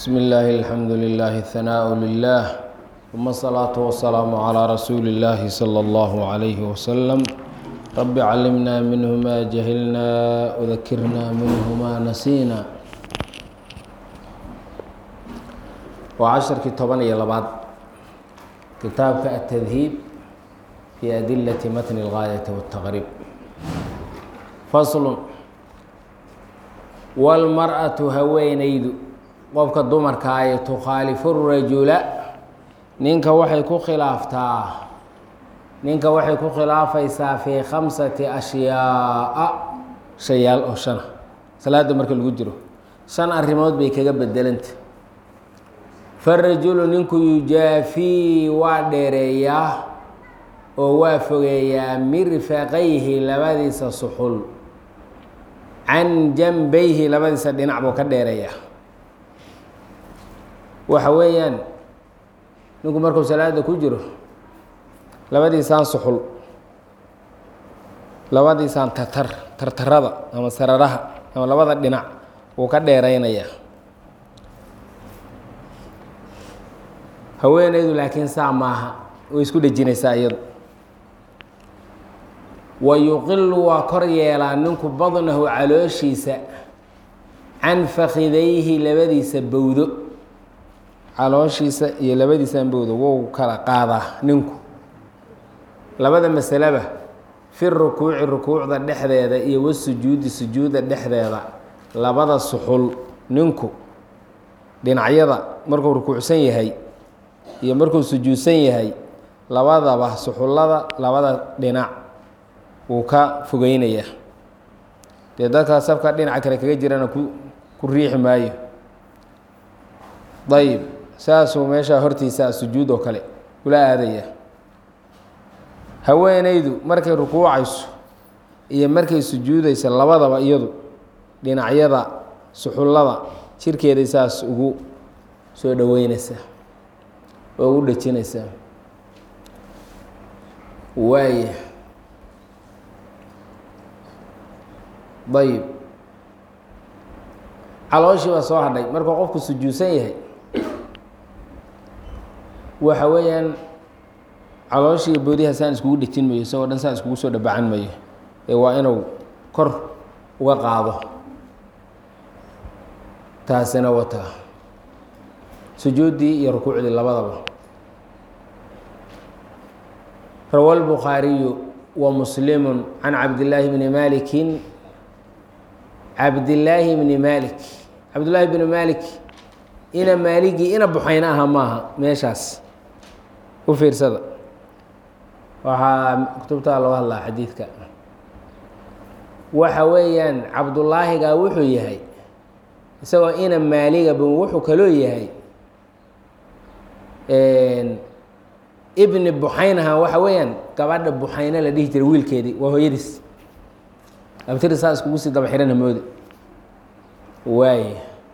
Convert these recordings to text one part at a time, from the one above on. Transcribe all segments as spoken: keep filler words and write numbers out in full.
بسم الله الحمد لله الثناء لله ثم الصلاة والسلام على رسول الله صلى الله عليه وسلم رب علمنا منه ما جهلنا وذكرنا منه ما نسينا وعشر كتابان يلباد كتابك التذهيب في أدلة متن الغاية والتغريب فصل والمرأة هوينيد qofka dumarka ay tukhaalifu rajula ninka waxay ku khilaaftaa ninka waxay ku khilaafaysaa fi khamsati ashyaa shayaal oo shan salaada marka lagu jiro shan arrimood bay kaga bedelanta farajulu ninku yujaafi waa dheereeyaa oo waa fogeeyaa mirfaqayhi labadiisa suxul can janbayhi labadiisa dhinac buu ka dheereeyaa waxa weeyaan ninku markuu salaada ku jiro labadiisaan suxul labadiisaan tartar tartarada ama sararaha ama labada dhinac wuu ka dheeraynayaa haweenaydu laakiin saa maaha way isku dhejinaysaa iyadu wa yuqilu waa kor yeelaa ninku badnahu calooshiisa can fakidayhi labadiisa bowdo calooshiisa iyo labadiisa bowdo wou kala qaadaa ninku labada masaleba fi rukuuci rukuucda dhexdeeda iyo wasujuudi sujuudda dhexdeeda labada suxul ninku dhinacyada markuu rukuucsan yahay iyo markuu sujuudsan yahay labadaba suxullada labada dhinac wuu ka fogeynayaa dee dadkaa safka dhinaca kale kaga jirana ku ku riixi maayo ayib saasuu meeshaa hortiisa sujuud oo kale ula aadaya haweenaydu markay rukuucayso iyo markay sujuudayso labadaba iyadu dhinacyada suxullada jirkeeday saas ugu soo dhoweynaysaa oo ugu dhejinaysaa waaya ayib calooshii baa soo hadhay markuu qofku sujuudsan yahay waxa weeyaan calooshii boodiha saan iskugu dhejin mayo isagoo dhan saan iskugu soo dhabacan mayo ee waa inuu kor uga qaado taasina wataa sujuuddii iyo rukuucdii labadaba rawa lbukhaariyu wa muslimu can cabdillaahi bni malikin cabdillaahi bni malik cabdullaahi bni malik ina maaligii ina buxayna aha maaha meeshaas u fiirsada waxaa kutubtaa loo hadlaa xadiidka waxa weeyaan cabdullaahigaa wuxuu yahay isagoo ina maaliga bun wuxuu kaloo yahay ibni buxaynaha waxa weeyaan gabadha buxayna la dhihi jiray wiilkeedii waa hooyadiis abtiri saa iskugu sii daba xihan hamoode waay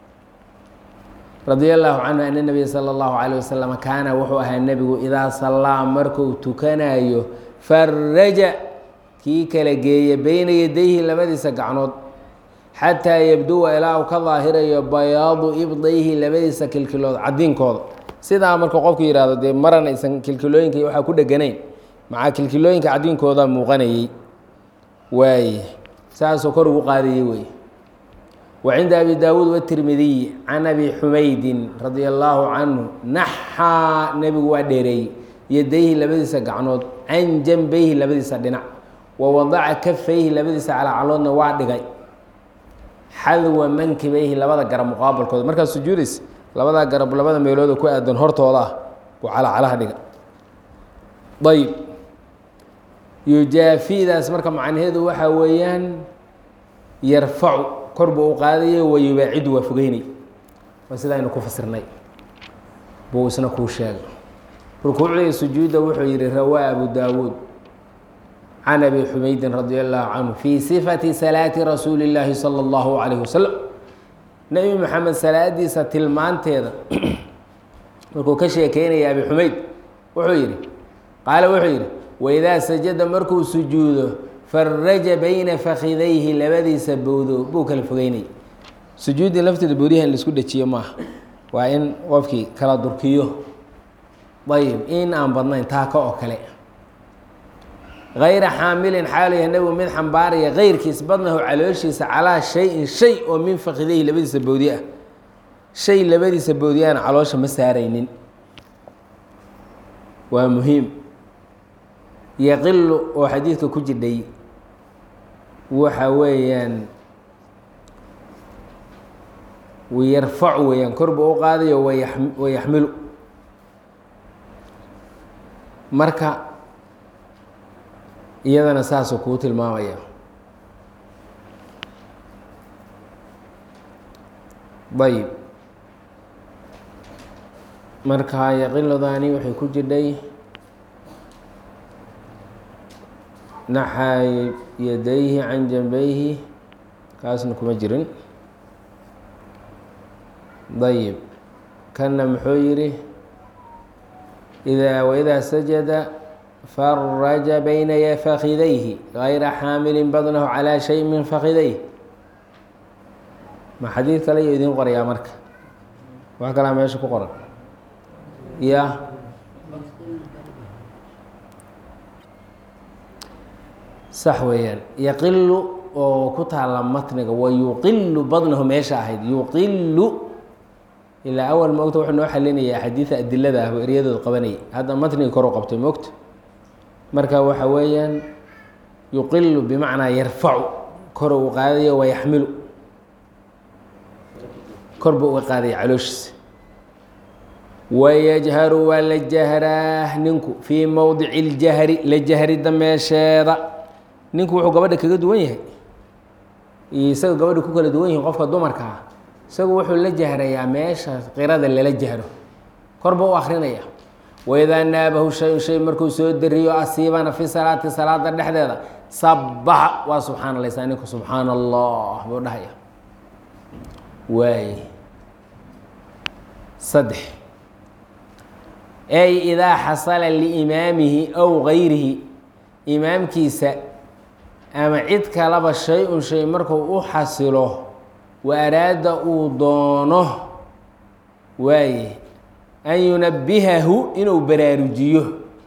radia allaahu canhu ana nabiya sala allahu calayh wasalam kaana wuxuu ahaa nebigu idaa sallaa markuu tukanayo faraja kii kala geeya beyna yadayhi labadiisa gacnood xataa yabduwa ilaa uu ka daahirayo bayaadu ibdayhi labadiisa kilkilood cadiinkooda sidaa markuu qofku yihahdo dee maran aysan kilkilooyinka waxaa ku dheganayn macaa kilkilooyinka cadiinkooda muuqanayey waaye saasoo kor ugu qaadayey wey وعند أبي داود والترمذي عن أبي حميد رضي الله عنه نحى نبي وديري يديه لبديس قعنود عن جنبيه لبديس دنع ووضع كفيه لبديس على علون وعدغاي حذو منكبيه لبدا قرب مقابل كود مركز سجودس لبدا قرب لبدا ميلود كو ادن هورتودا وعلى على دغ طيب يجافي ذاس مركز معنهيدو waxa weeyaan يرفع kor buu u qaadayo wayubaacidu waa fogeynay waa sida aynu ku fasirnay buu isna kuu sheegay rukuucda iyo sujuudda wuxuu yihi rawaa abu daawuud can abi xumaydin radia allahu canhu fii sifati salaati rasuuli illaahi sala allahu calayhi wasalam nebi maxamed salaadiisa tilmaanteeda markuu ka sheekeynaya abi xumayd wuxuu yihi qaala wuxuu yidhi waidaa sajada markuu sujuudo faraja bayna fakidayhi labadiisa bowdo buu kala fogeynay sujuuddii lafteeda boodiyaha in laisku dhejiyo maaha waa in qofkii kala durkiyo ayib in aan badnayn taaka oo kale غayra xaamilin xaalu yahay nebigu mid xambaaraya kayrkiis badnahu calooshiisa calaa shayin shay oo min fakidayhi labadiisa boodi ah shay labadiisa boodiyana caloosha ma saaraynin waa muhiim yaqilu oo xadiidka ku jidhay waxa weeyaan wayarfacu weeyaan korba u qaadayo wayaxmilu marka iyadana saasuu kuu tilmaamaya ayb marka yaqiludaani waxay ku jidhay naxaa yadayhi can janbayhi kaasna kuma jirin ayb kanna muxuu yihi idaa waidaa sajada faraja bayna fakidayhi gayra xaamilin badnahu calaa shay min fakidayh ma xadiid kale iyo idin qorayaa marka wax kalaa meesha ku qoran ya sax weeyaan yaqilu oo ku taala matniga wa yuqilu badnahu meesha ahayd yuqilu ilaa awal moogta wuxuu noo xalinayaa xadiida adilada ah oo eryadooda qabanayay hadda matniga koru qabtay moogta marka waxa weeyaan yuqilu bimacnaa yarfacu kor u qaadayo wayaxmilu korba uga qaadaya calooshiisa wayajharu waa la jahraa ninku fii mowdici اljahri la jahrida meesheeda ninku wuxuu gabadha kaga duwan yahay iyo isaga gabadha ku kala duwan yihin qofka dumarka ah isagu wuxuu la jahrayaa meesha qirada lala jahro korba u akrinaya waidaa naabahu shay-un shay markuu soo dariyo asiibana fi salaati salaada dhexdeeda sabaxa waa subxaana laysaa ninku subxaana allah buu dhahaya waay saddex ay idaa xasala liimaamihi aw gayrihi imaamkiisa ama cid kalaba shay-un shay markuu u xasilo wa araada uu doono waaye an yunabihahu inuu baraarujiyo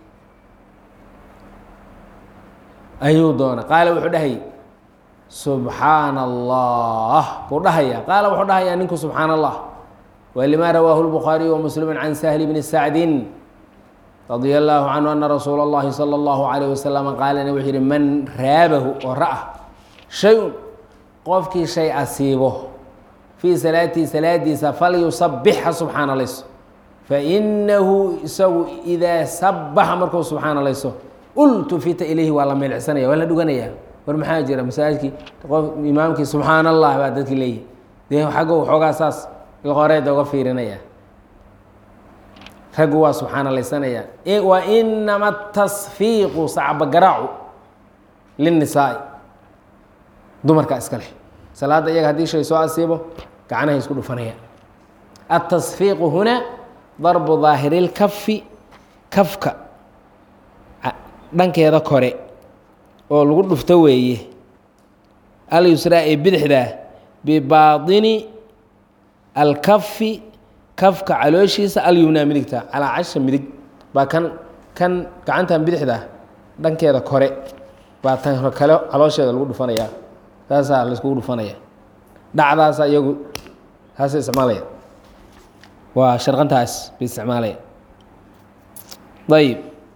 ayuu doona qaala wuxuu dhahay subxaana allah buu dhahaya qaala wuxuu dhahayaa ninku subxaana allah walima rawaahu lbukhaariyu wamuslimu can sahli bni sacdin radia allaahu canhu ana rasuula اllahi salى اllahu alayh wasalam qaalana wuxuu yihi man raabahu oo ra-a shay-un qofkii shay asiibo fii salaatihi salaadiisa falyusabixha subxaana layso fainahu isagu idaa sabaxa markuu subxaana layso ultufita ilayhi waa la meelcsanaya waa la dhuganaya war maxaa jira masaajidkii qof imaamkii subxaana allah baa dadki leeyihi dee xaggo waxoogaa saas qoreeda uga fiirinaya raggu waa subxaana laysanaya wa inama tasfiiqu sacbagaraacu linnisaai dumarka iska leh salaadda iyaga haddii shay soo asiibo gacnahay isku dhufanaya atasfiiqu huna darbu daahiri lkafi kafka dhankeeda kore oo lagu dhufto weeye alyusraa ee bidixda bibaadini alkafi kafka calooshiisa alyumnaa midigta calaa casha midig baa kan kan gacantan bidixda dhankeeda kore baa tan kale caloosheeda lagu dhufanaya taasaa laiskugu dhufanaya dhacdaasa iyagu taasa isticmaalaya waa sharqantaas bay isticmaalaya ayib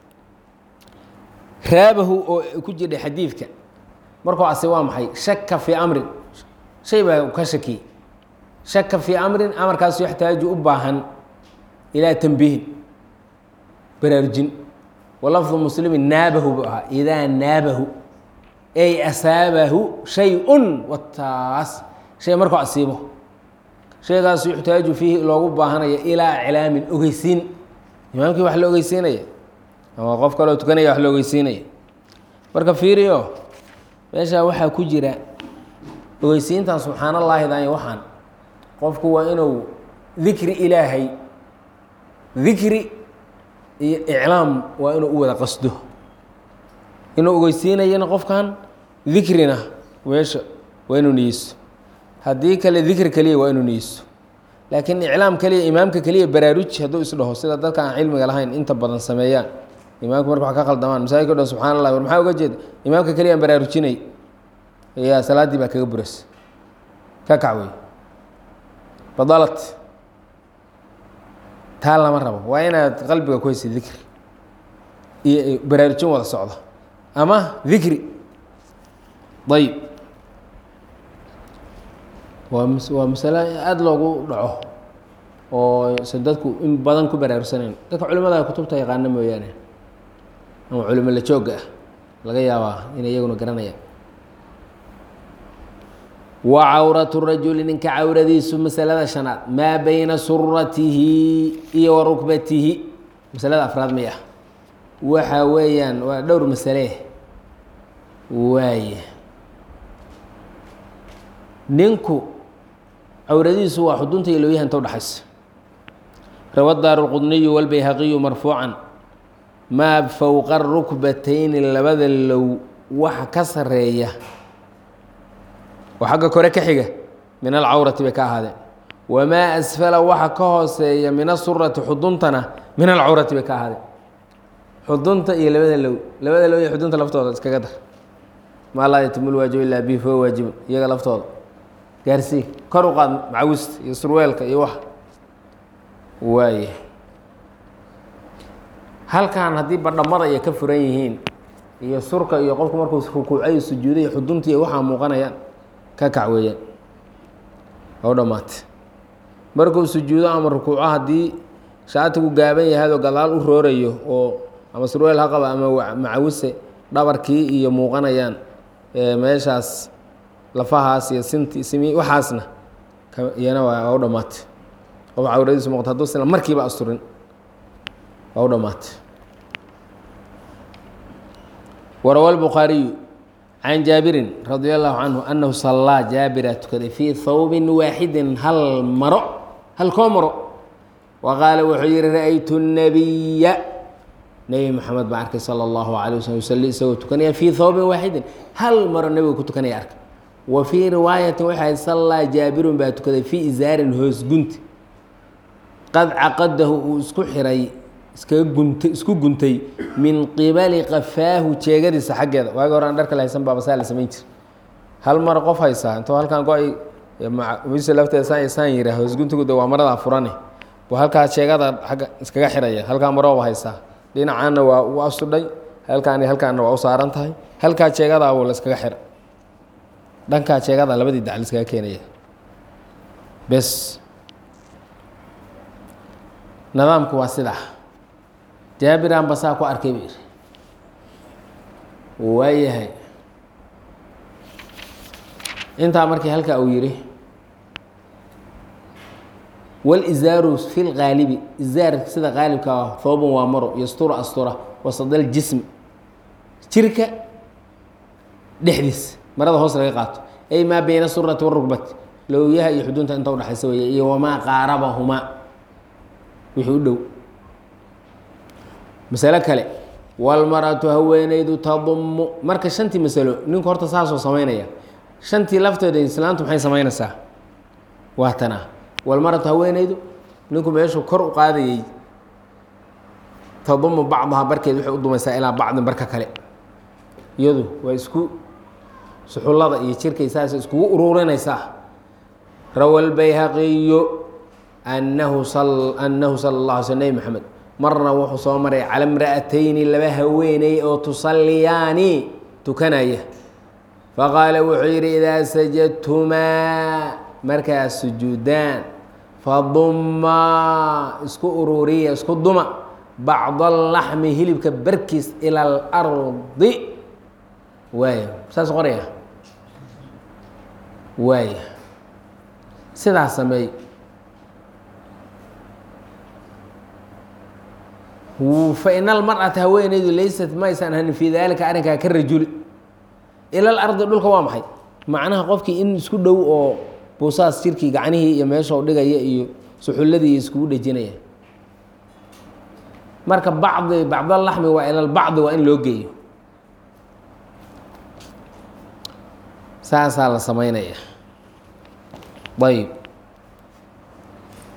raabahu oo ku jirdhay xadiidka markuu asi waa maxay shaka fii amrin shay baa ka shakiyey shaka fii amrin amarkaasu yaxtaaju u baahan ilaa tanbiihin baraarujin walafdu muslimin naabahu buu ahaa idaa naabahu ay asaabahu shay-un wataas shay markuu asiibo shaygaasu yuxtaaju fiihi loogu baahanaya ilaa iclaamin ogeysiin imaamkii wax la ogeysiinaya ama qof kaloo tukanaya wax la ogeysiinaya marka fiiriyo meeshaa waxaa ku jira ogeysiintan subxaan allahidan waxaan qofku waa inuu dikri ilaahay dikri iyo iclaam waa inuu u wada qasdo inuu ogeysiinayana qofkan dikrina meesha waa inuu niyeysto haddii kale dikri keliya waa inuu niyeysto laakiin iclaam keliya imaamka keliya baraaruj hadduu isdhaho sida dadka aan cilmiga lahayn inta badan sameeyaan imaamka marka wax ka qaldamaan masaajidka o dhan subxana allah war maxaa uga jeeda imaamka keliya aan baraarujinay yaa salaaddii baa kaga buras ka kac wey badalat taa lama rabo waa inaad qalbiga ku haysa dikri iyo baraarujin wada socdo ama dikri ayb waa m waa masale aada loogu dhaco oo se dadku in badan ku baraarugsanayn dadka culimada kutubta yaqaana mooyaane ama culimo la jooga ah laga yaabaa inay iyaguna garanayaan wa cawratu rajuli ninka cawradiisu masalada shanaad maa bayna suratihi iyo wa rukbatihi masalada afraad may ah waxa weeyaan waa dhowr masale waaya ninku cawradiisu waa xudunta iyo looyaha inta udhaxaysa rawa daar اlqudniyu wاlbayhaqiyu marfuucan maa fowqa rukbatayni labada low waxa ka sareeya oo xagga kore ka xiga min alcawrati bay ka ahaadeen wamaa asfala waxa ka hooseeya min asurati xuduntana min alcawrati bay ka ahaadeen xudunta iyo labada low labada low iyo xudunta laftooda iskaga dar maa laa yatimu lwaajib ilaa bihi fahuwa waajibun iyaga laftooda gaarsii kor u qaad macawista iyo surweelka iyo wax waaye halkan haddii badhamada ay ka furan yihiin iyo surka iyo qofku markuu rukuucayo sujuuday xudunta iyo waxaa muuqanayaan ka kac weeyaan oo dhammaate markuu sujuudo ama rukuuco haddii shaatigu gaaban yahaadoo gadaal u roorayo oo ama surweel ha qaba ama macawise dhabarkii iyo muuqanayaan meeshaas lafahaas iyo sinti simi waxaasna iyana waa u dhammaatay qof cawradiisu muuqata hadduu sina markiiba asturin waa u dhammaatay warawa الbukhaariyu can jaabirin radi allahu canhu anahu sallaa jaabiraa tukaday fii hawbin waaxidin hal maro hal koo maro wa qaala wuxuu yihi ra'aytu الnabiya nebi maxamed baan arkay salى اllahu alيه waslm yusalli isagoo tukanaya fii hawbin waaxidin hal maro nebiga ku tukanaya arkay wa fii riwaayatin waxay sallaa jaabirun baa tukaday fii isaarin hoos gunti qad caqadahu uu isku xiray iskaga guntay isku guntay min qibali qafaahu jeegadiisa xaggeeda waagi hore aan dharka la haysan baaba saa la samayn jir hal mar qof haysaa intoo halkaan go-ay misa lafteeda saan saan yiraa hoos guntigu de waa maradaa furane buu halkaa jeegada agga iskaga xiraya halkaa marooba haysaa dhinacaanna waa u asudhay halkaani halkaanna waa u saaran tahay halkaa jeegadaa buu la iskaga xira dhankaa jeegada labadii dacal iskaga keenaya bes nidaamku waa sidaa jaabiraan basaa ku arkay bu yihi waayahay intaa markii halkaa uu yihi wاlizaaru fi اlgaalibi izaar sida qaalibka ah hooban waa maro yastura astura wasadal jism jirka dhexdiisa marada hoos laga qaato ay maa bayna surati warugbati lowyaha iyo xudunta inta udhaxaysa weeye iyo wamaa qaarabahumaa wixii u dhow masalo kale walmaratu haweeneydu tadumu marka shantii masalo ninku horta saasoo samaynaya shantii lafteeda islaantu maxay samaynaysaa waa tanaa walmaratu haweeneydu ninku meeshuu kor u qaadayey tadumu bacdaha barkeed waxay u dumaysaa ilaa bacdin barka kale iyadu waa isku suxullada iyo jirkay saas iskugu ururinaysaa rawa lbayhaqiyu anahu anahu sala اllah alay sl nebi maxamed marna wuxuu soo maray cala imra'atayni laba haweeney oo tusalliyaani tukanaya faqaala wuxuu yidhi idaa sajadtumaa markaad sujuudaan fadummaa isku ururiya isku duma bacda alaxmi hilibka barkiis ila alardi waaya saas qoraya waaya sidaas sameey fain almarأata haweeneydu laysat maysan ahanin fii daalika arrinkaa ka rajuli ila alardi dhulka waa maxay macnaha qofkii in isku dhow oo buusaas jirkii gacnihii iyo meesha dhigaya iyo suxulladii iskugu dhejinaya marka bacdi bacdalaxmi waa ila lbacdi waa in loo geeyo saasaa la samaynaya ayb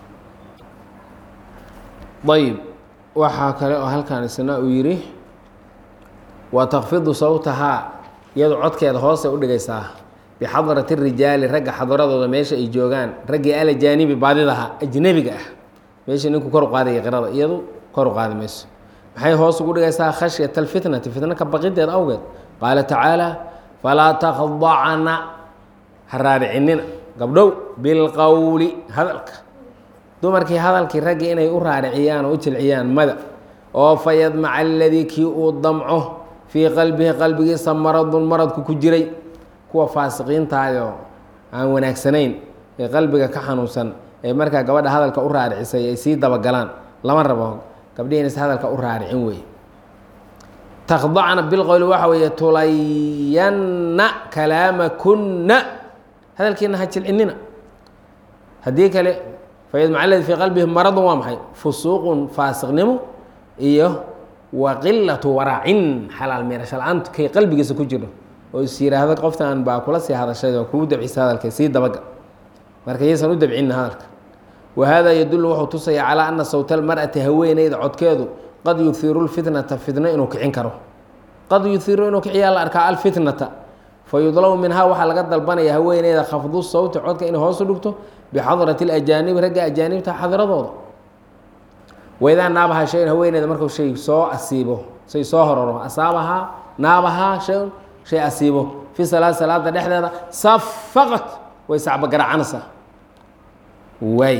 ayb waxaa kale oo halkan isna uu yidhi wa takfidu sawtahaa iyadu codkeeda hoose u dhigaysaa bixadrati rijaali ragga xadaradooda meesha ay joogaan raggii alajaanibi baadidaha ajnebiga ah meesha ninku kor u qaadaya qirada iyadu kor u qaadi mayso maxay hoos ugu dhigaysaa khashyata alfitnati fitna ka baqideed awgeed qaala tacaala falaa takhdacna ha raaricinina gabdhow bilqowli hadalka dumarkii hadalkii raggii inay u raariciyaan oo u jilciyaan mada oo fayadmaca aladii kii uu damco fii qalbihi qalbigiisa maradun maradku ku jiray kuwa faasiqiintaayoo aan wanaagsanayn ee qalbiga ka xanuunsan ee markaa gabadha hadalka u raaricisay ay sii dabagalaan lama rabo gabdhihi inaysa hadalka u raaricin weeye takhdacna bilqowli waxa weeye tulayanna kalaamakunna hadalkiina ha jilcinina haddii kale fayadmaca aladi fii qalbihi maradun waa maxay fusuuqun faasiqnimo iyo wa qilatu waraacin xalaal meerasho la-aantu kay qalbigiisa ku jiro oo is yidhaahdo qoftaan baa kula sii hadashay oo kugu dabcisa hadalka sii dabaga marka yaysan u dabcinna hadalka wa hada yadullu wuxuu tusaya calaa ana sawta almar'ati haweeneyda codkeedu qad yuhiru lfitnata fitno inuu kicin karo qad yuhiru inuu kiciyaa la arkaa alfitnata fayudlabu minhaa waxaa laga dalbanaya haweeneyda khafdu sawti codka inay hoos u dhigto bixadrati alajaanibi ragga ajaanibta xadradooda waidaa naabahaa shayn haweeneyda markuu shay soo asiibo shay soo horaro asaabahaa naabahaa shay shay asiibo fi salaad salaada dhexdeeda safaqat way sacbagaracanaysaa waay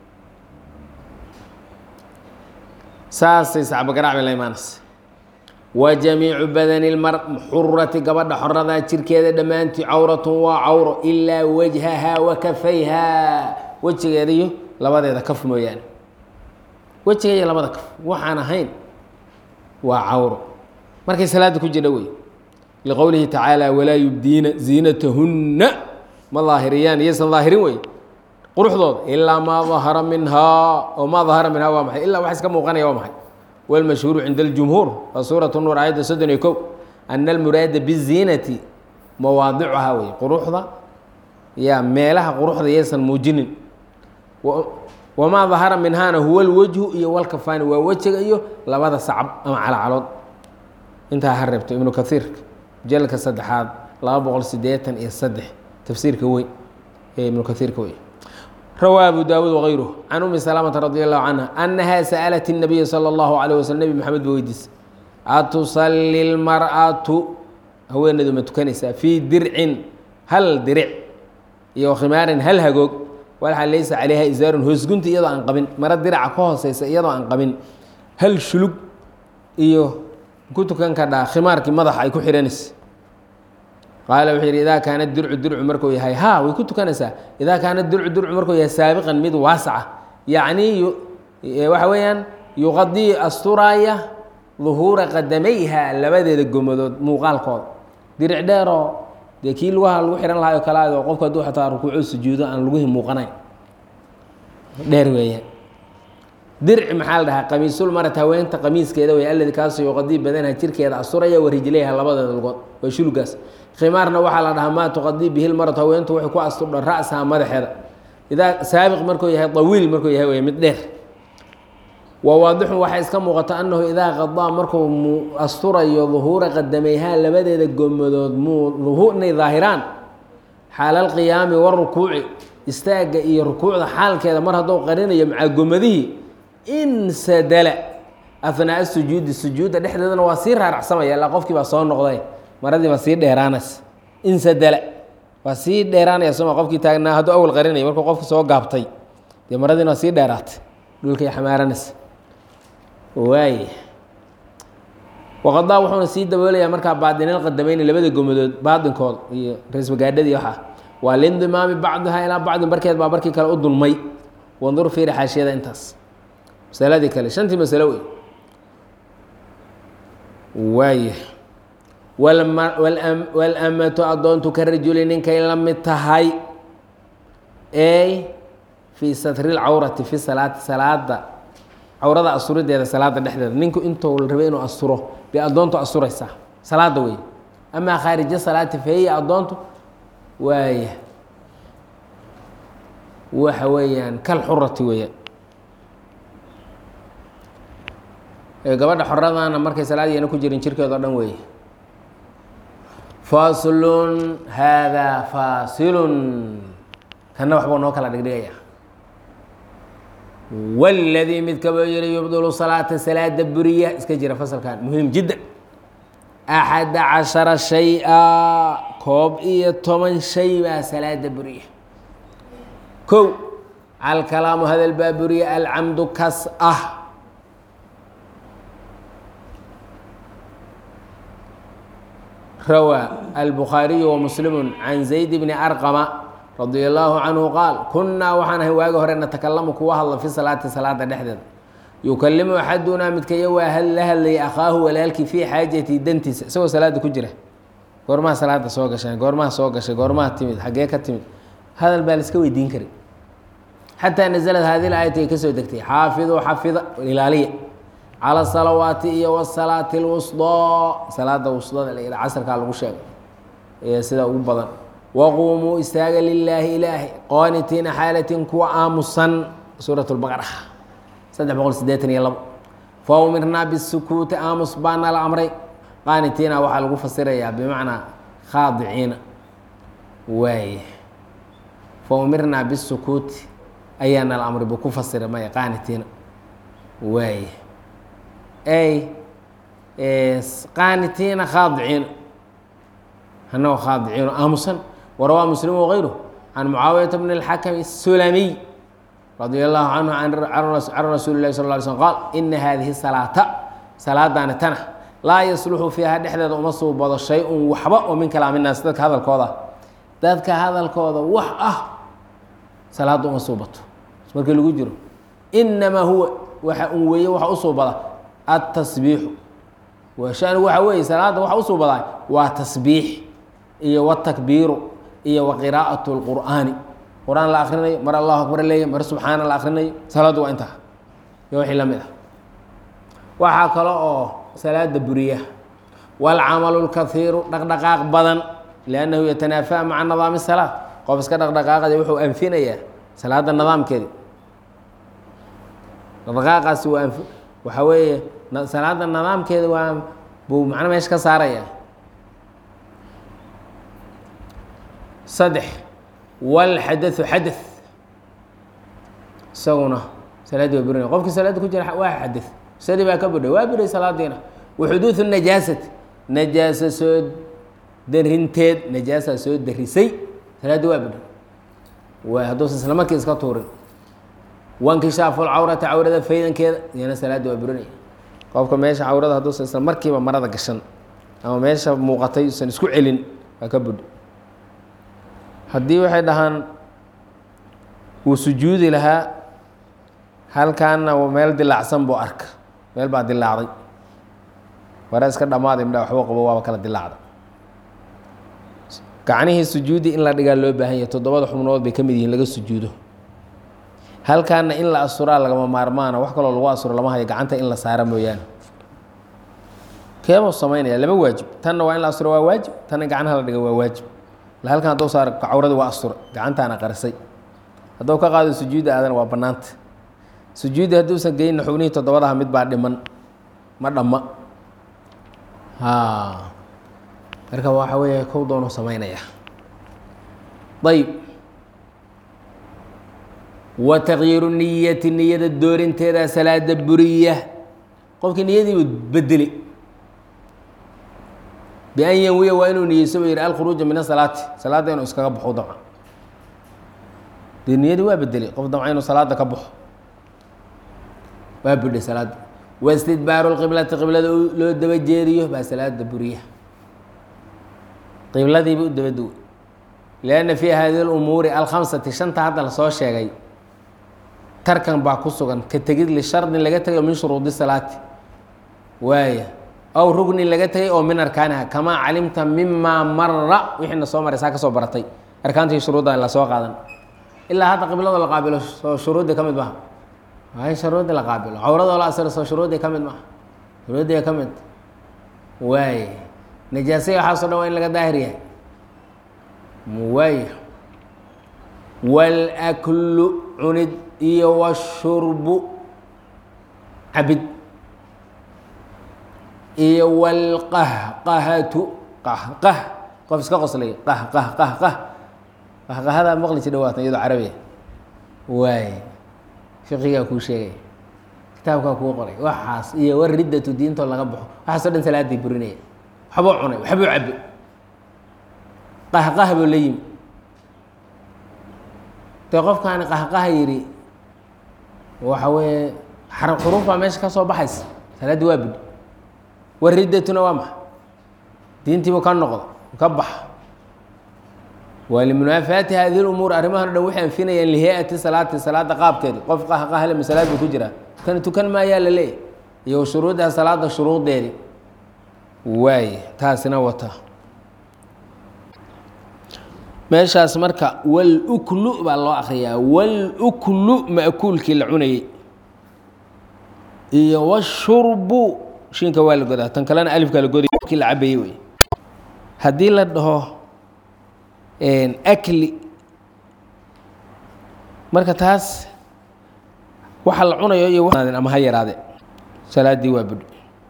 saasay sacbagarac bay la imaanaysa wa jamiicu badani lmar xurati gabadha xoradaa jirkeeda dhammaantii cawratun waa cawro ilaa wajhahaa wa kafayhaa wejigeeda iyo labadeeda kaf mooyaane wejiga iyo labada kaf waxaan ahayn waa cawro markay salaada ku jira wey liqowlihi tacaala walaa yubdiina ziinatahunna ma daahiriyaan iyaysan daahirin wey quruxdooda ilaa maa dahara minhaa oo maa dahara minhaa waa maxay ilaa wax iska muuqanaya waa maxay walmashhuuru cinda aljumhuur waa suuratu nuur aayadda soddon iyo kow ana almuraada biziinati mawaadicuhaa wey quruxda yaa meelaha quruxda yaysan muujinin wamaa dahara minhaana huwa alwajhu iyo walkafaani waa wejiga iyo labada sacab ama calacalood intaa ha reebto ibnu kaiirka jalka saddexaad laba boqol sideetan iyo saddex tafsiirka weyn ee ibnu kaiirka wey rawaa abu daawuud wغayruh can umi salamata radi allahu canha anaha sa'alat الnabiya salى اllahu alيه waslm nebi maxamed ba weydiisay atusali اlmar'atu haweeneedu ma tukanaysaa fii dircin hal diric iyo khimaarin hal hagoog walxa laysa calayha isaarun hoosgunta iyadoo aan qabin mara diraca ka hooseysa iyadoo aan qabin hal shulug iyo ku tukan kadhaa khimaarkii madaxa ay ku xihanaysa qaala wuxuu yidhi idaa kaana dircu dircu markuu yahay haa way ku tukanaysaa idaa kaana dircu dircu markuu yahay saabiqan mid waasaca yacni waxa weeyaan yuqadii asturaaya duhuura qadamayha labadeeda gomadood muuqaalkooda diric dheeroo dee kii lugaha lagu xihan lahaa oo kale adoo qofku hadduu xataa rukuuco sujuudo aan luguhi muuqanayn dheer weeyaan dirci maxaa la dhahaa qamiisul marat haweenta qamiiskeeda wey alladi kaasoo yuqadii badanha jirkeeda asturaya warijlayha labadeeda lugood waa shulugaas khimaarna waxaa la dhahaa maa tuqadii bihi lmarad haweentu waxay ku asturdha ra'saha madaxeeda idaa saabiq markuu yahay awiil markuu yahay wey mid dheer wa waadixun waxay iska muuqata annahu idaa qadaa markuu asturayo duhuura qadamayhaa labadeeda gomadood muu inay daahiraan xaala alqiyaami warukuuci istaagga iyo rukuucda xaalkeeda mar hadduu qarinayo macaa gomadihii insadala afnaa sujuudi sujuudda dhexdeedana waa sii raaracsamaya ilaa qofkii baa soo noqday maradii baa sii dheeraanaysa insadala waa sii dheeraanaya soma qofkii taagnaa hadduu awal qarinaya markuu qofki soo gaabtay dee maradiina waa sii dheeraatay dhulkay xamaaranaysa waay waqadaa wuxuuna sii daboolayaa markaa baadinal qadamayni labada gomadood baadinkooda iyo reesmagaadhadii waxaa waa lindimaami bacdihaa ilaa bacdin barkeed baa barkii kale u dulmay wandur fiiri xaashiyada intaas masaladii kale shantii masalo wey waaya walamatu addoontu ka rajuli ninkay la mid tahay ey fii satri lcawrati fi salaati salaada cawrada asturideeda salaada dhexdeeda ninku intuu la rabay inuu asturo bay addoontu asturaysaa salaada wey amaa khaarija salaati fahiya addoontu waaya waxa weeyaan kal xurati weeyaan gabadha xoradaana markay salaadiina ku jirin jirkeedo dhan weeye faslun haadaa faasilun kana waxbuu noo kala dhigdhigaya waladii midkaba yiri yubdilu salaata salaada buriya iska jira fasalkan muhiim jiddan axada cashara shay-a koob iyo toban shay baa salaada buriya kow alkalaamu hadal baa buriya alcamdu kas ah rawى الbخاaرiي ومسلم عن زaيد بن أرqم رaضي الله عنه qاaل kunaa waxaan ahay waagi hore naتakalamu kuwa hadla في salaati salaada dhexdeeda yukalimu axadunaa midkaya waa la hadlaya akhaahu walaalkii fii xaajati dantiisa isagoo salaada ku jira goormaha salaada soo gasheen goormaha soo gashay goormaha timid xaggee ka timid hadal baa la iska weydiin karay xataa nazlad haadi aayat ay kasoo degtay xaafiduu xafida ilaaliya calى salawaati iyo wsalaati اlwusdaa salaada wusdada la casrkaa lagu sheego ee sida ugu badan waquumuu istaaga lilaahi ilaahi qoonitiina xaalatin kuwa aamusan suuraة اlbaqara saddex boqol sideetan iyo labo faumirnaa bisukuuti aamus baana la amray qaanitiina waxaa lagu fasirayaa bimacnaa khaadiciina waay faumirnaa bisukuuti ayaana la amray buu ku fasira maya qaanitiina waay ay qaanitiina khaadiciina anagoo khaadiciino aamusan warawaa muslim wغayru can mucaawiyata bn اlxakm الsulamiy radي اllahu canhu can rasuuli lahi sal ه alay slm qaal ina hadihi salaata salaadaani tana laa yasluxu fiiha dhexdeeda uma suubado shay-un waxba oo min kalaami naas dadka hadalkooda dadka hadalkooda wax ah salaadda uma suubato markii lagu jiro inamaa huwa waxa un weeye waxa u suubada atasbiixu shanigu waxa weeye salaada waxa u suubadaa waa tasbiix iyo watakbiiru iyo wa qiraa'at اlqur'aani qur-aan la akrinayo mar allahu akbar leeya mar subxaana la akrinayo salaaddu waa intaa iyo wixii la mid ah waxaa kale oo salaada buriya wاlcamalu اlkahiiru dhaqdhaqaaq badan liannahu yatanaafa maca nidaami الsalaa qof iska dhaqdhaqaaqaya wuxuu anfinayaa salaada nidaamkeedi dhaqdhaqaaqaasi waa waxaa weeye salaada nidaamkeeda waa buu macno meesha ka saaraya saddex wاlxadaثu xadaث isaguna salaadii waa burinaya qofkii salaada ku jira waa xadaث sadii baa ka budhay waa buray salaadiina waxuduuثu najaasati najaasa soo darinteed najaasaa soo darisay salaaddii waa budhay waa hadduusan isla markii iska tuurin wankishaafu lcawrata cawrada faydankeeda iyana salaadda waa burinaya qofka meesha cawrada hadduusan isla markiiba marada gashan ama meesha muuqatay usan isku celin waa ka budhi haddii waxay dhahaan wuu sujuudi lahaa halkaana meel dilaacsan buu arka meel baa dilaacday wara iska dhammaaday midha waxba qabo waaba kala dilaacda gacnihii sujuudi in la dhigaa loo baahan yahay toddobada xubnood bay ka mid yihiin laga sujuudo halkaana in la asuraa lagama maarmaana wax kaloo lagu asuro lama hayo gacanta in la saara mooyaane keebuu samaynaya lama waajib tanna waa in la asuro waa waajib tanna gacnaha la dhiga waa waajib halkan hadduu saar cawradi waa asura gacantaana qarisay hadduu ka qaado sujuudda aadana waa bannaanta sujuuddi hadduusan geynna xubnihii toddobadaha mid baa dhiman ma dhamma marka waxa weeye kow doonuu samaynaya ayb wa takyiiru niyati niyada doorinteeda salaada buriya qofkii niyadiibu bedeli bian yanwiya waa inuu niyeyso ba yihi alkhuruuja min asalaati salaadda inuu iskaga baxo damca dee niyadii waa bedeli qof damca inuu salaada ka baxo waa budhay salaadda wastidbaaru lqiblati qiblada loo daba jeediyo baa salaada buriya qibladiiba u dabaduw lianna fii hadihi lumuuri alkhamsati shanta hadda lasoo sheegay tarkan baa ku sugan ka tegid lishardin laga tegayo min shuruudi salaati waaya aw rugnin laga tegay oo min arkaaniha kamaa calimta mimaa mara wixiina soo maray saa ka soo baratay arkaantii shuruudda la soo qaadan ilaa hadda qiblada la qaabilo soo shuruuddii ka mid maha waa in shuruuddii la qaabilo cawradoo la asiro soo shuruuddii ka mid maha shuruuddii ka mid waaya najaasaya waxaasoo dhan waa in laga daahir yahay waaya wاlaklu cunid iyo washurbu cabid iyo walqahqahatu qahqah qof iska qoslay qah qah qah qah qahqahada maqli si dhawaatan iyadoo carabi waay fiqiga kuu sheegay kitaabkaa kuu qoray waxaas iyo war riddatu diintoo laga baxo waxaasoo dhan salaadii burinaya waxbuu cunay waxbuu cabbe qahqah buu la yimi dee qofkaani qahqaha yidhi waxa weeye xuruuf baa meesha ka soo baxaysa salaaddii waa budi war riddatuna waa maxa diintiibuu ka noqdo ka baxa waa limunaafaati hadihi lumuur arrimahan o dhan waxay anfinayaan lihay-ati salaati salaada qaabkeedi qof qahqahle masalaad buu ku jiraa kan tukan maayaa la leeyahy iyo shuruudda salaada shuruudeedi waay taasina wata meeshaas marka waluklu baa loo akriyaa waluklu ma'kuulkii la cunayey iyo washurbu shinka waa la godaa tan kalena alifka la goday kii la cabayey wey haddii la dhaho akli marka taas waxa la cunayo iyo ama ha yaraade salaaddii waa budh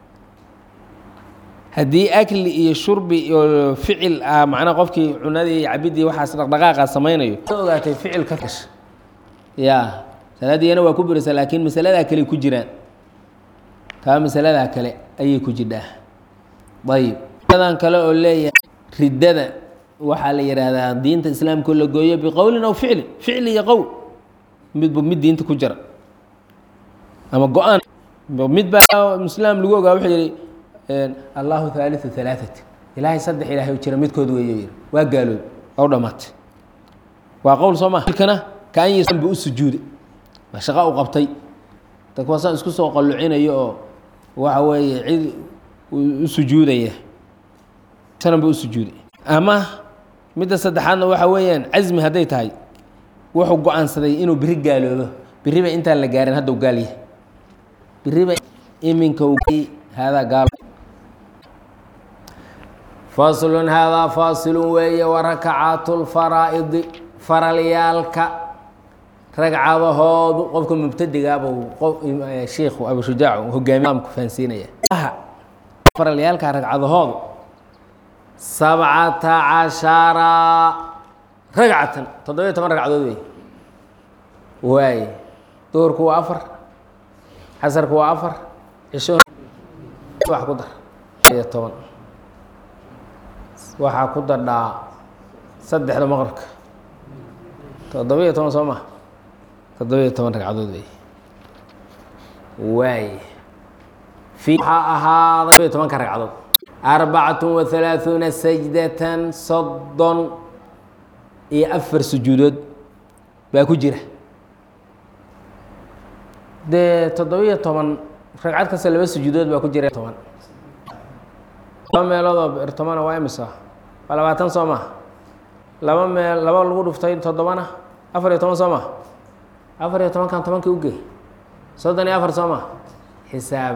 haddii akli iyo shurbi iyo ficil ah macnaa qofkii cunadii iyo cabidii waxaas dhaqdhaqaaqa samaynayo soo ogaatay ficil ka gasha ya salaaddiina waa ku buraysaa laakiin masaladaa kale ku jiraan taa masaladaa kale ayay ku jidhaa ayib adan kale oo leeyahay riddada waxaa la yidhaahdaa diinta islaamkao la gooyo biqowlin aw ficlin ficli iyo qowl midba mid diinta ku jira ama go-aan mid baa islaam lagu ogaa wuxuu yihi allahu haaliu halaaati ilaahay saddex ilaahay jira midkood weeyo yiri waa gaaloob ow dhamaatay waa qowl soo maa ilkana kaanyisan bu u sujuuday waa shaqa u qabtay dadka waasaan isku soo qallucinayo oo waxa weeye cid u sujuudaya sanan bu u sujuuday ama midda saddexaadna waxa weeyaan casmi hadday tahay wuxuu go-aansaday inuu beri gaaloobo beriba intaan la gaarin hadda u gaal yahay beriba iminka haadaa gaal faslun haadaa faasilun weeye warakacaatu lfaraa'idi faralyaalka ragcadahoodu qofka mubtadigaaba shiikhu abushujaac hogaamiamku fahansiinaya faralyaalka ragcadahoodu sabcata cashara ragcatan toddobiyo toban ragcadood wey waay duhurku waa afar casarku waa afar cisho wax ku dar iyo toban waxaa ku dardhaa saddexda maqribka toddobiyo toban soo maa toddobiyo toban ragcadood wey waay fi waxaa ahaaday toddobiyo tobanka ragcadood arbacatu wa halaaثuuna sajdatan soddon iyo afar sujuudood baa ku jira dee toddobiyo toban ragcad kasta laba sujuudood baa ku jira toban laba meeloodoo irtomana waa imisa waa labaatan soo maha laba meel laba lagu dhuftay toddobana afar iyo toban soo maha afar iyo tobankan tobankii ugey soddon iyo afar soo maha xisaab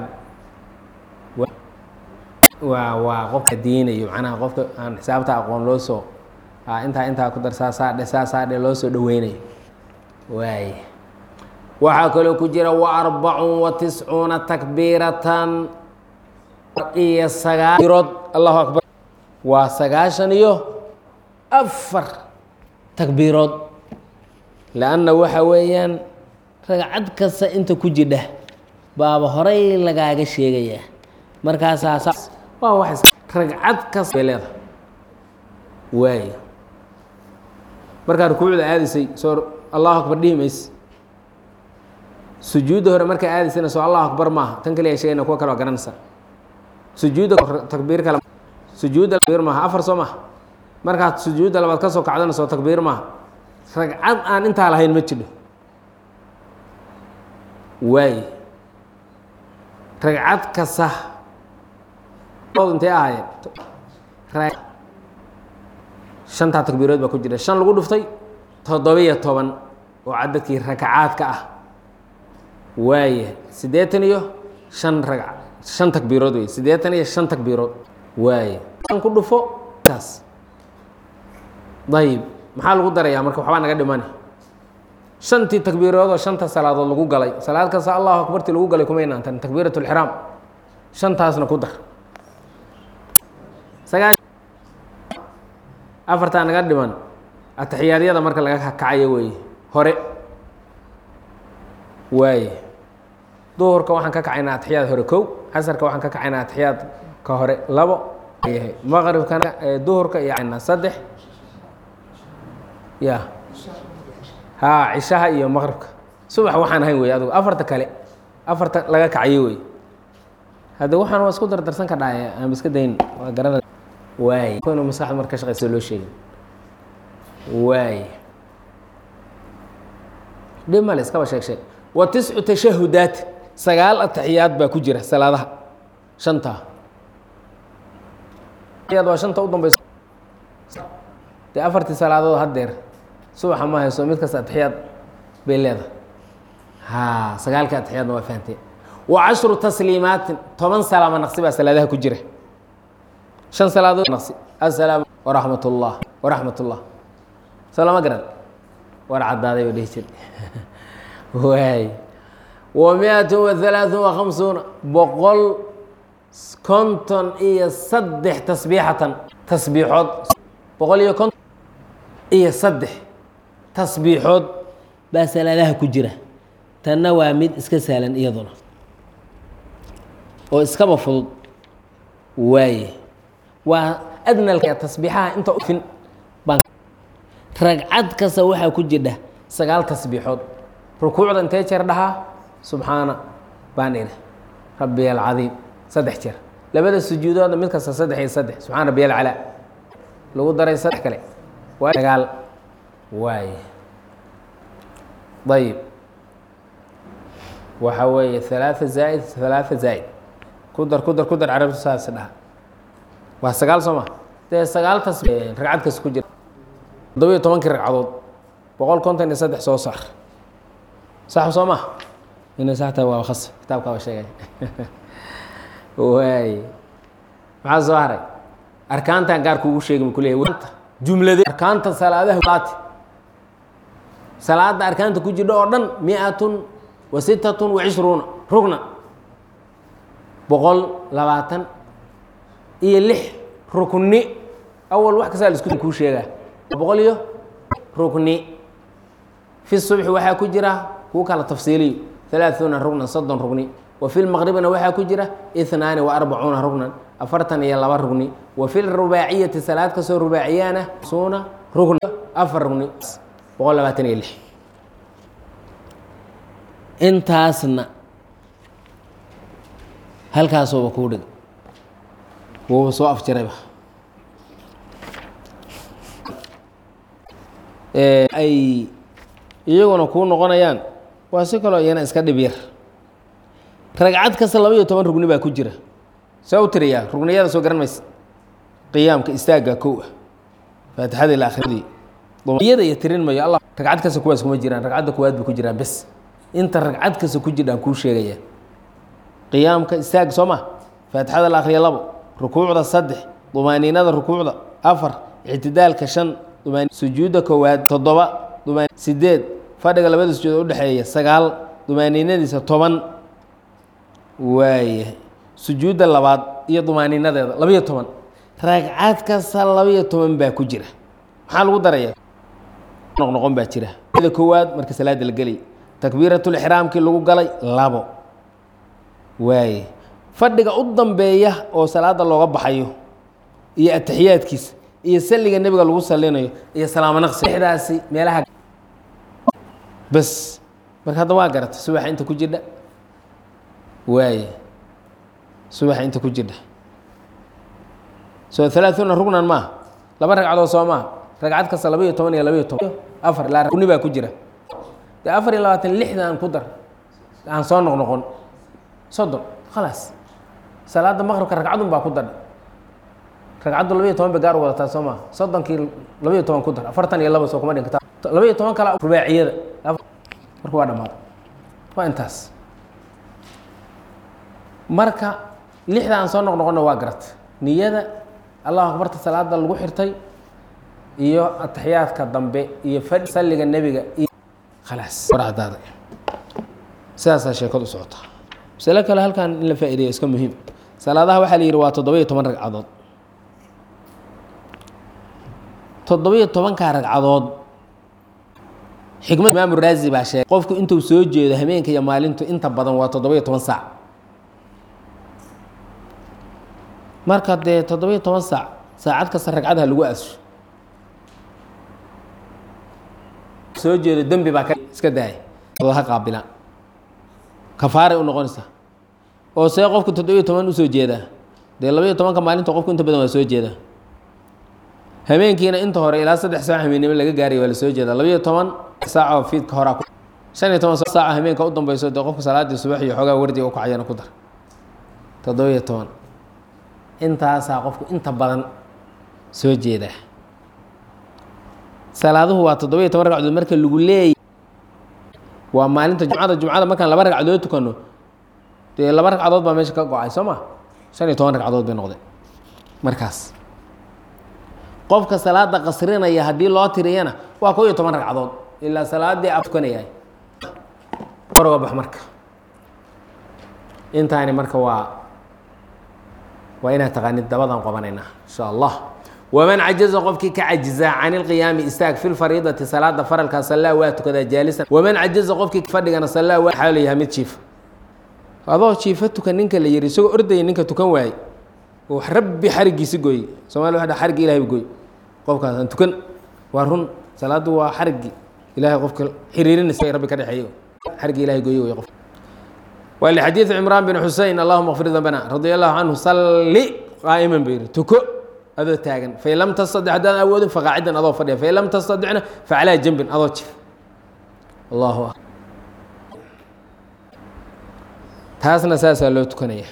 waa waa qofka diinayo macnaha qofka aan xisaabta aqoon loo soo intaa intaa ku dar saasaadhe saasaadhe loo soo dhaweynayo waay waxaa kaloo ku jira wa arbacun wa tiscuuna takbiiratan iyo sagaarood allahu akbar waa sagaashan iyo afar takbiirood lanna waxa weeyaan ragcad kasta inta ku jidha baaba horay lagaaga sheegayaa markaasaa waa wax ragcad kasta bay leedahay waay markaa rukuucda aadaysay soo allahu akbar dhihi mayse sujuudda hore markaa aadaysayna soo allahu akbar maaha tan kaliya sheegayna kuwa kale waa garanaysaa sujuudda takbiir kale sujuudda takbiir maaha afar soo maha markaad sujuudda labaad ka soo kacdana soo takbiir maaha ragcad aan intaa lahayn ma jidho waay ragcad kasta intee ahaayeen shantaa takbiirood baa ku jira shan lagu dhuftay toddobiyo toban oo cadadkii rakacaadka ah waaya siddeetan iyo shan ragca shan takbiirood wey siddeetan iyo shan takbiirood waaya an ku dhufo taas dayib maxaa lagu darayaa marka waxbaa naga dhimani shantii takbiirood oo shanta salaadood lagu galay salaad kasta allahu akbartii lagu galay kuma inaantan takbiirat lxiraam shantaasna ku dar sagaal afartaa naga dhiman atixiyaadyada marka laga kacayo weeye hore waaye duhurka waxaan ka kacaynaa atixiyaad hore kow casarka waxaan ka kacaynaa atixiyaad ka hore labo yahay maqribkana duhurka iyo cayna saddex ya haa cishaha iyo maqribka subax waxaan ahayn wey adugu afarta kale afarta laga kacayo wey hadda waxaan waa isku dardarsan ka dhacay aan iska dayn waa garana waay koonu maskaxda marka ka shaqeysa loo sheegay waay dhib male iskaba sheeg sheeg wa tiscu tashahudaat sagaal atixiyaad baa ku jira salaadaha shanta atixiyaad waa shanta u dambayso dee afartii salaadood haddeer subaxa ma hayso mid kasta atixiyaad bay leedahay haa sagaalka atixiyaadna waa fahamtee wa cashru tasliimaatin toban salaama naqsi baa salaadaha ku jira shan salaadood naqsi assalaamu waraxmat ullah waraxmat ullah salaama garan war caddaaday oo dhihi jir waay wa mi-atun wa halaaثun wa khamsuuna boqol konton iyo saddex tasbiixatan tasbiixood boqol iyo konton iyo saddex tasbiixood baa salaadaha ku jira tanna waa mid iska sahlan iyaduna oo iskaba fudud waaye waa adnalka tasbiixaha inta ufin baan ragcad kasta waxaa ku jidha sagaal tasbiixood rukuucda intee jeer dhahaa subxaana baan idhi rabbiya alcadiim saddex jeer labada sujuudoodna mid kasta saddex iyo saddex subxaana rabbiya alcalaa lagu daray saddex kale waa sagaal waaye ayib waxa weeye halaaa zaa'id halaaa zaa'id ku dar ku dar ku dar carabtu saas dhaha waa sagaal soo ma dee sagaal tas ragcad kasta ku jira toddobiyo tobankii ragcadood boqol konton iyo saddex soo saar sax soo ma inay saxtaa waa khas kitaabka waa sheegay waay maxaa soo haray arkaantan gaar kuugu sheegi ma kuleeyahay jumlade arkaanta salaadaha qaati salaada arkaanta ku jidho oo dhan mi-atun wa sittatun wa cishruuna rugna boqol labaatan iyo lix rukni awal wax kastaa la isku kuu sheegaa boqol iyo rukni fi subxi waxaa ku jira kuu kala tafsiiliyo halaaثuuna rugnan soddon rugni wa fi lmaqribina waxaa ku jira ihnaani wa arbacuuna rugnan afartan iyo laba rugni wa fi rubaaciyati salaad kasoo rubaaciyana suuna rugni afar rugni boqol labaatan iyo lix intaasna halkaasuuba kuu dhig wuuba soo afjarayba ay iyaguna kuu noqonayaan waa si kaloo iyana iska dhib yar ragcad kasta laba iyo toban rugni baa ku jira see u tiriyaa rugniyada soo garan maysa qiyaamka istaagga kow ah faatixada ila akhridii iyada iyo tirin mayo allah ragcad kasta kuwaas kuma jiraan ragcadda kuwaad bay ku jiraan bes inta ragcad kasta ku jidhaan kuu sheegaya qiyaamka istaag soo ma faatixada la akhriya labo rukuucda saddex dumaaniinada rukuucda afar ictidaalka shan sujuudda koowaad toddoba sideed fadhiga labada sujuud udhexeeya sagaal dumaaniinadiisa toban waayahay sujuudda labaad iyo dumaaniinadeeda labiyo toban ragcad kasta labiyo toban baa ku jira maxaa lagu daraya noqnoqon baa jira da koowaad marka salaada la gelay takbiiratulixraamkii lagu galay labo waaye fadhiga u dambeeya oo salaada looga baxayo iyo atixiyaadkiisa iyo salliga nebiga lagu salinayo iyo salaamo naqsi daasi meelaha bas marka hadda waa garata subaxa inta ku jidha waaye subaxa inta ku jidha soo halaaثuuna rugnan maaha laba ragcadood soo maaha ragcad kasta laba iyo toban iyo laba iyo toban afar ilaa rugni baa ku jira dee afar iyo labaatan lixdan ku dar aan soo noqnoqon soddon khalaas salaada maqribka ragcadun baa ku dar ragcaddu laba iyo toban bay gaar u wadataa soo maaha soddonkii laba iyo toban ku dar afartan iyo laba soo kuma dhinkataa laba iyo toban kala rubaaciyada marka waa dhammaada waa intaas marka lixda aan soo noqnoqonna waa garata niyada allahu akbarta salaada lagu xirtay iyo ataxiyaadka dambe iyo fadhi salliga nebiga iyo khalaas warcadaada sidaasaa sheekadu socota masalo kale halkan in la faa'iideeyo iska muhiim salaadaha waxaa la yidhi waa toddoba iyo toban ragcadood toddobiyo tobanka ragcadood xikmad imaam raazi baa sheegay qofku intuu soo jeedo habeenka iyo maalintu inta badan waa toddobiyo toban saac marka dee toddobiyo toban saac saacad kasta ragcadaha lagu aasho soo jeedo dembi baa ka iska daaya ha qaabilaan kafaaray u noqonaysaa oo see qofku toddobiyo toban usoo jeedaa dee labaiyo tobanka maalinta qofku inta badan waa soo jeedaa habeenkiina inta hore ilaa saddex saac habeennimo laga gaaraya waa la soo jeedaa labaiyo toban saac oo fiidka horaa shan iyo toban saaca habeenka u dambeyso dee qofka salaaddii subax iyo xoogaa wardiga u kacayana ku dar toddobiyo toban intaasaa qofku inta badan soo jeedaa salaaduhu waa toddobiyo toban ragcadood marka lagu leeyay waa maalinta jumcada jumcada markaan laba ragcadood tukano dee laba ragcadood baa meesha ka go-ay soo ma shan iyo toban ragcadood bay noqdeen markaas qofka salaada qasrinaya haddii loo tiriyana waa kow iyo toban ragcadood ilaa salaadii a tukanaya korga bax marka intaani marka waa waa inaad taqaanid dabadaan qabanaynaa insha allah waman cajaza qofkii ka cajizaa can ilqiyaami istaag fi lfariidati salaada faralkaa sallaa waa tukadaa jaalisan waman cajaza qofkii fadhigana sallaa waa xaal yahay mid jiifa adoo jiifa tukan ninka la yiri isagoo ordaya ninka tukan waayey oo rabbi xarigiisi gooyey soomaliya waxa xarigi ilahay gooy qofkaas aan tukan waa run salaadu waa xarigi ilahay qofka xiriirinaysa rabbi ka dhaxeeyo xarigi ilahay gooyey way qof waa li xadiid cimraan bin xusein allahuma ighfir dhanbana radia allahu canhu salli qaa'iman bayri tuko adoo taagan fain lam tastadic haddaan awoodin faqaacidan adoo fadhiya fain lam tastadicna facalaa janbin adoo jif allahu akbar taasna saasaa loo tukanaya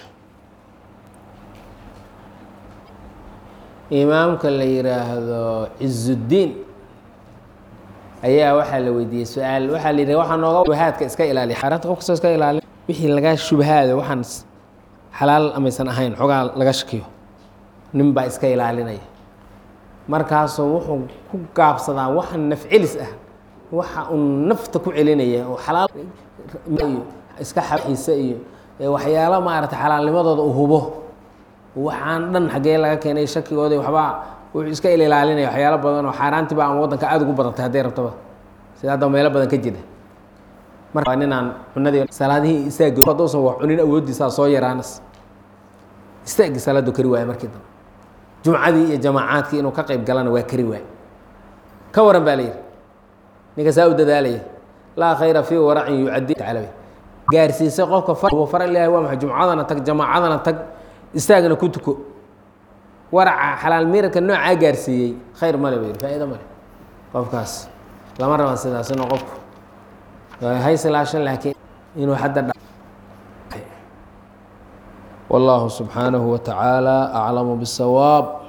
imaamka la yiraahdo cizudiin ayaa waxaa la weydiiyey su-aal waxaa la yidhaha waxaa nooga shubahaadka iska ilaaliya xaaraanta qof kastoo iska ilaaliya wixii laga shubahaada waxaan xalaal amaysan ahayn xogaa laga shakiyo nin baa iska ilaalinaya markaasoo wuxuu ku gaabsadaa waxa nafcelis ah waxa uu nafta ku celinaya oo xalaal iyo iska xaxiisa iyo waxyaalo maaragtay xalaalnimadooda u hubo waxaan dhan xaggee laga keenay shakigooda waxbaa wuxuu iska ilaalinaya waxyaalo badan oo xaaraantiiba ama waddanka aada ugu badantay hadday rabtaba sida hadda meelo badan ka jira marka waa ninaan cunadii salaadihii istaaggo hadduusan wax cunin awooddiisaa soo yaraanas istaaggi salaadu kari waaya markii dambe jumcadii iyo jamaacaadkii inuu ka qayb galana waa kari waay ka waran baa la yidhi ninka saa u dadaalaya laa khayra fii waracin yucadi tacala gaarsiisay qofka far ilaahay waa maxay jumcadana tag jamaacadana tag istaagna ku tuko waraca xalaal miirka noocaa gaarsiiyey khayr male ba yidhi faa'iido male qofkaas lama raban sidaas inuu qofku haysilaashan laakiin inuu hadda dha والله سبحانه وتعالى أعلم بالصواب.